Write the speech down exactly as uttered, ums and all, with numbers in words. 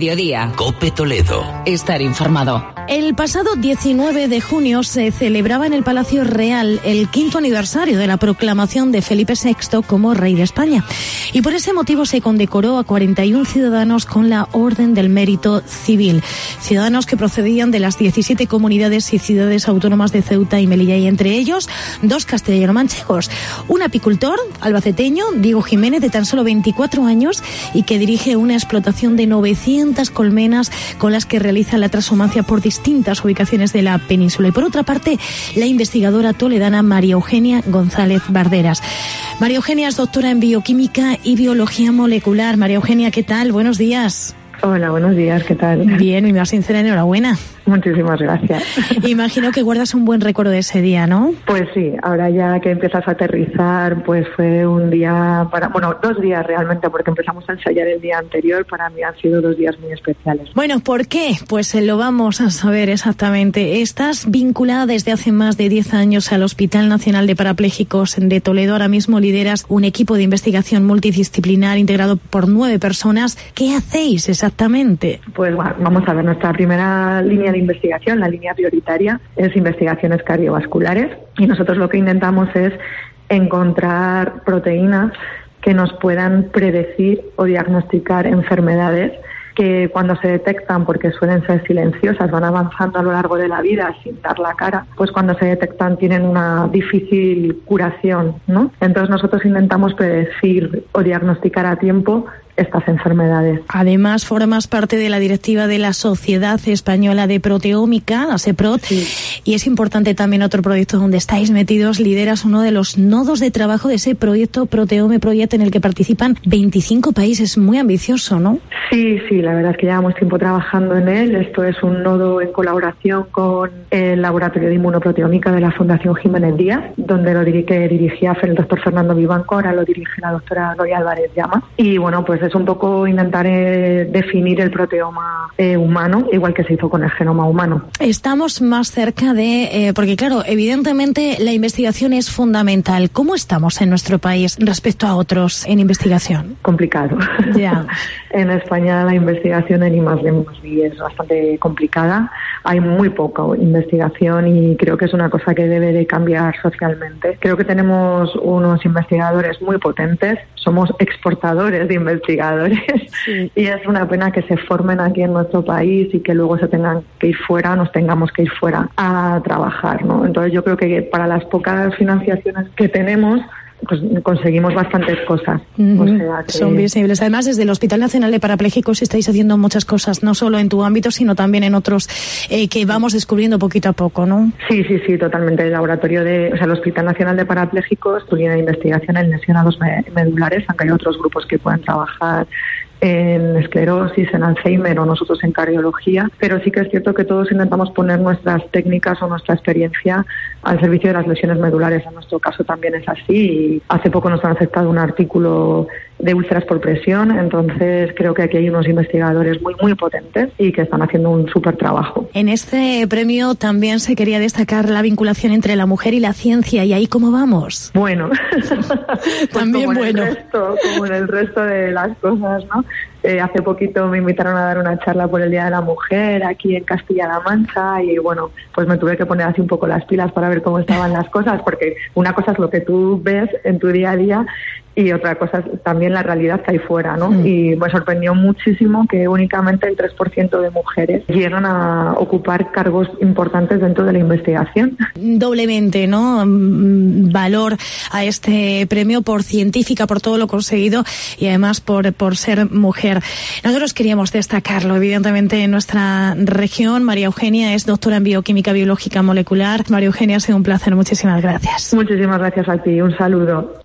mediodía. COPE Toledo. Estar informado. El pasado diecinueve de junio se celebraba en el Palacio Real el quinto aniversario de la proclamación de Felipe sexto como rey de España. Y por ese motivo se condecoró a cuarenta y uno ciudadanos con la Orden del Mérito Civil. Ciudadanos que procedían de las diecisiete comunidades y ciudades autónomas de Ceuta y Melilla. Y entre ellos, dos castellano-manchegos. Un apicultor albaceteño, Diego Jiménez, de tan solo veinticuatro años, y que dirige una explotación de novecientas colmenas con las que realiza la transhumancia por distintas ubicaciones de la península. Y por otra parte, la investigadora toledana María Eugenia González Barderas. María Eugenia es doctora en bioquímica y biología molecular. María Eugenia, ¿qué tal? Buenos días. Hola, buenos días, ¿qué tal? Bien, mi más sincera enhorabuena. Muchísimas gracias. Imagino que guardas un buen recuerdo de ese día, ¿no? Pues sí, ahora ya que empiezas a aterrizar, pues fue un día para, bueno, dos días realmente, porque empezamos a ensayar el día anterior. Para mí han sido dos días muy especiales. Bueno, ¿por qué? Pues eh, lo vamos a saber exactamente. Estás vinculada desde hace más de diez años al Hospital Nacional de Parapléjicos de Toledo. Ahora mismo lideras un equipo de investigación multidisciplinar integrado por nueve personas. ¿Qué hacéis exactamente? Pues bueno, vamos a ver, nuestra primera línea de investigación, la línea prioritaria, es investigaciones cardiovasculares, y nosotros lo que intentamos es encontrar proteínas que nos puedan predecir o diagnosticar enfermedades que cuando se detectan, porque suelen ser silenciosas, van avanzando a lo largo de la vida sin dar la cara, pues cuando se detectan tienen una difícil curación, ¿no? Entonces nosotros intentamos predecir o diagnosticar a tiempo estas enfermedades. Además, formas parte de la directiva de la Sociedad Española de Proteómica, la SEPROT, sí. Y es importante también otro proyecto donde estáis metidos. Lideras uno de los nodos de trabajo de ese proyecto, Proteome Project, en el que participan veinticinco países. Muy ambicioso, ¿no? Sí, sí, la verdad es que llevamos tiempo trabajando en él. Esto es un nodo en colaboración con el Laboratorio de Inmunoproteómica de la Fundación Jiménez Díaz, donde lo dirige, dirigía el doctor Fernando Vivanco, ahora lo dirige la doctora Gloria Álvarez Llama. Y bueno, pues es un poco intentar eh, definir el proteoma eh, humano, igual que se hizo con el genoma humano. Estamos más cerca de, eh, porque claro, evidentemente la investigación es fundamental. ¿Cómo estamos en nuestro país respecto a otros en investigación? Complicado. Ya. En España la investigación en I más D más I es bastante complicada. Hay muy poca investigación y creo que es una cosa que debe de cambiar socialmente. Creo que tenemos unos investigadores muy potentes, somos exportadores de investigación, sí. Y es una pena que se formen aquí en nuestro país y que luego se tengan que ir fuera, nos tengamos que ir fuera a trabajar, ¿no? Entonces yo creo que para las pocas financiaciones que tenemos, pues conseguimos bastantes cosas. Uh-huh. O sea que... Son visibles. Además, desde el Hospital Nacional de Parapléjicos estáis haciendo muchas cosas, no solo en tu ámbito, sino también en otros eh, que vamos descubriendo poquito a poco, ¿no? Sí, sí, sí, totalmente. El laboratorio de, o sea, el Hospital Nacional de Parapléjicos, tu línea de investigación en lesionados medulares, aunque hay otros grupos que pueden trabajar en esclerosis, en Alzheimer o nosotros en cardiología, pero sí que es cierto que todos intentamos poner nuestras técnicas o nuestra experiencia al servicio de las lesiones medulares. En nuestro caso también es así y hace poco nos han aceptado un artículo de úlceras por presión, entonces creo que aquí hay unos investigadores muy muy potentes y que están haciendo un súper trabajo. En este premio también se quería destacar la vinculación entre la mujer y la ciencia, y ahí ¿cómo vamos? Bueno, pues también como bueno. En el resto, como en el resto de las cosas, ¿no? Eh, hace poquito me invitaron a dar una charla por el Día de la Mujer aquí en Castilla-La Mancha y bueno, pues me tuve que poner así un poco las pilas para ver cómo estaban las cosas, porque una cosa es lo que tú ves en tu día a día y otra cosa es también la realidad que hay fuera, ¿no? Mm. Y me sorprendió muchísimo que únicamente el tres por ciento de mujeres llegan a ocupar cargos importantes dentro de la investigación. Doblemente, ¿no? Valor a este premio por científica, por todo lo conseguido y además por, por ser mujer. Nosotros queríamos destacarlo, evidentemente, en nuestra región. María Eugenia es doctora en bioquímica biológica molecular. María Eugenia, ha sido un placer. Muchísimas gracias. Muchísimas gracias a ti. Un saludo.